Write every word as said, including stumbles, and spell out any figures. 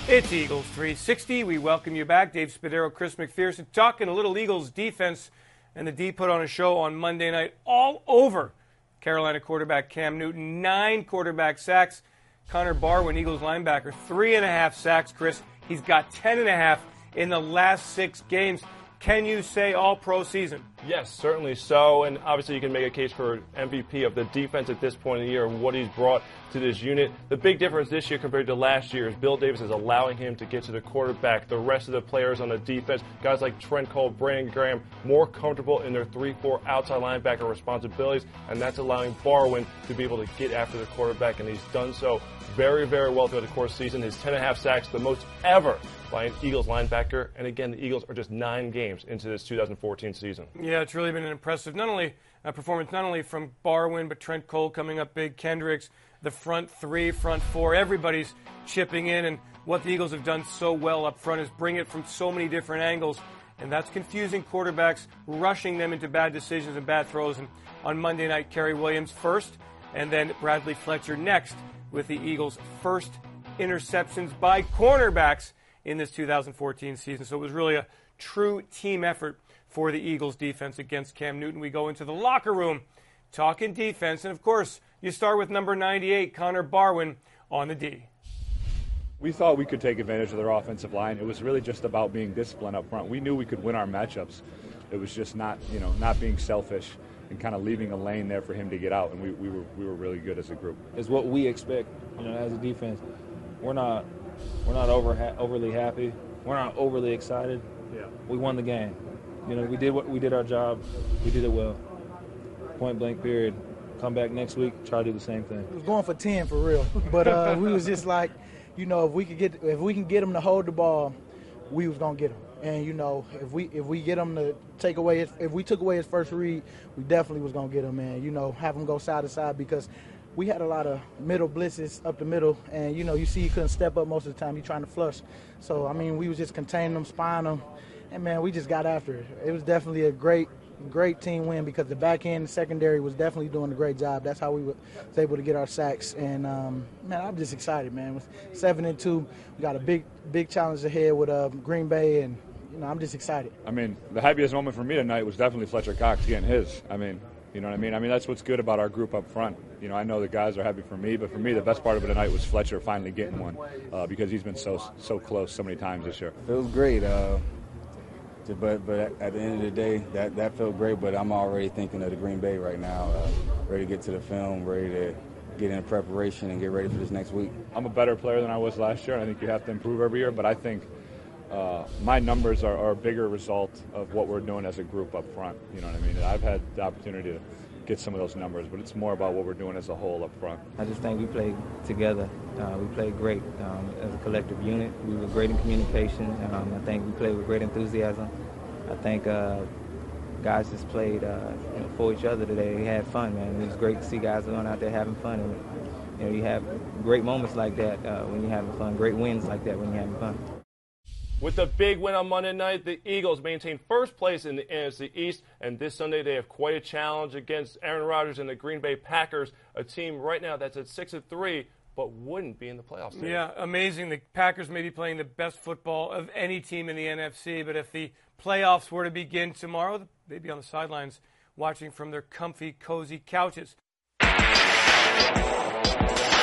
It's Eagles three sixty. We welcome you back. Dave Spadaro, Chris McPherson, talking a little Eagles defense, and the D put on a show on Monday night all over Carolina quarterback Cam Newton. Nine quarterback sacks. Connor Barwin, Eagles linebacker, three and a half sacks, Chris. He's got ten and a half in the last six games. Can you say all-pro season? Yes, certainly so, and obviously you can make a case for M V P of the defense at this point in the year and what he's brought to this unit. The big difference this year compared to last year is Bill Davis is allowing him to get to the quarterback. The rest of the players on the defense, guys like Trent Cole, Brandon Graham, more comfortable in their three four outside linebacker responsibilities, and that's allowing Barwin to be able to get after the quarterback, and he's done so very, very well throughout the course of the season. His ten and a half sacks, the most ever by an Eagles linebacker. And again, the Eagles are just nine games into this two thousand fourteen season. Yeah, it's really been an impressive, not only uh, performance, not only from Barwin, but Trent Cole coming up big, Kendricks, the front three, front four. Everybody's chipping in, and what the Eagles have done so well up front is bring it from so many different angles, and that's confusing quarterbacks, rushing them into bad decisions and bad throws. And on Monday night, Kerry Williams first, and then Bradley Fletcher next, with the Eagles' first interceptions by cornerbacks in this two thousand fourteen season. So it was really a true team effort for the Eagles defense against Cam Newton. We go into the locker room talking defense, and of course, you start with number ninety-eight, Connor Barwin, on the D. We thought we could take advantage of their offensive line. It was really just about being disciplined up front. We knew we could win our matchups. It was just not, you know, not being selfish and kind of leaving a lane there for him to get out, and we, we were we were really good as a group. It's what we expect, you know, as a defense. We're not we're not over ha- overly happy. We're not overly excited. Yeah. We won the game. You know, we did what we did our job. We did it well. Point blank period. Come back next week, try to do the same thing. We was going for ten for real, but uh, we was just like, you know, if we could get if we can get him to hold the ball, we was gonna get him. And, you know, if we if we get him to take away his, if we took away his first read, we definitely was going to get him, and, you know, have him go side to side, because we had a lot of middle blitzes up the middle, and, you know, you see he couldn't step up most of the time. He trying to flush. So, I mean, we was just containing him, spying him, and, man, we just got after it. It was definitely a great, great team win, because the back end secondary was definitely doing a great job. That's how we was able to get our sacks. And, um, man, I'm just excited, man. With seven and two, we got a big, big challenge ahead with uh, Green Bay, and, you know, I'm just excited. I mean, the happiest moment for me tonight was definitely Fletcher Cox getting his. I mean, you know what I mean? I mean, that's what's good about our group up front. You know, I know the guys are happy for me, but for me, the best part of it tonight was Fletcher finally getting one, uh, because he's been so so close so many times this year. It was great, uh, but but at the end of the day, that, that felt great, but I'm already thinking of the Green Bay right now, uh, ready to get to the film, ready to get into preparation and get ready for this next week. I'm a better player than I was last year, and I think you have to improve every year, but I think Uh, my numbers are, are a bigger result of what we're doing as a group up front. You know what I mean? I've had the opportunity to get some of those numbers, but it's more about what we're doing as a whole up front. I just think we played together. Uh, we played great um, as a collective unit. We were great in communication. Um, I think we played with great enthusiasm. I think uh, guys just played uh, you know, for each other today. We had fun, man. It was great to see guys going out there having fun. And, you know, you have great moments like that uh, when you're having fun, great wins like that when you're having fun. With the big win on Monday night, the Eagles maintain first place in the N F C East, and this Sunday they have quite a challenge against Aaron Rodgers and the Green Bay Packers, a team right now that's at six and three, but wouldn't be in the playoffs. Today. Yeah, amazing. The Packers may be playing the best football of any team in the N F C, but if the playoffs were to begin tomorrow, they'd be on the sidelines watching from their comfy, cozy couches.